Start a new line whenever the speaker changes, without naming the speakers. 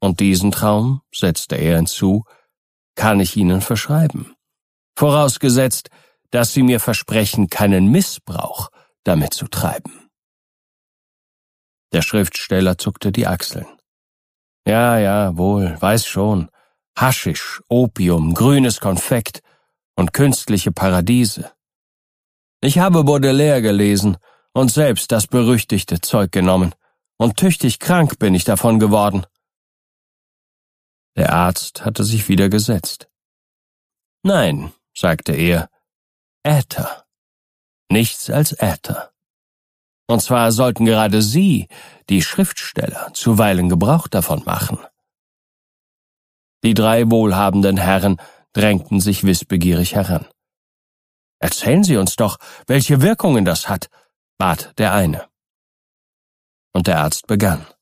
Und diesen Traum, setzte er hinzu, kann ich Ihnen verschreiben. Vorausgesetzt, dass Sie mir versprechen, keinen Missbrauch damit zu treiben. Der Schriftsteller zuckte die Achseln. Ja, wohl, weiß schon. Haschisch, Opium, grünes Konfekt und künstliche Paradiese. Ich habe Baudelaire gelesen und selbst das berüchtigte Zeug genommen, und tüchtig krank bin ich davon geworden. Der Arzt hatte sich wieder gesetzt. Nein, sagte er, Äther. Nichts als Äther. Und zwar sollten gerade Sie, die Schriftsteller, zuweilen Gebrauch davon machen. Die 3 wohlhabenden Herren drängten sich wissbegierig heran. Erzählen Sie uns doch, welche Wirkungen das hat, bat der eine. Und der Arzt begann.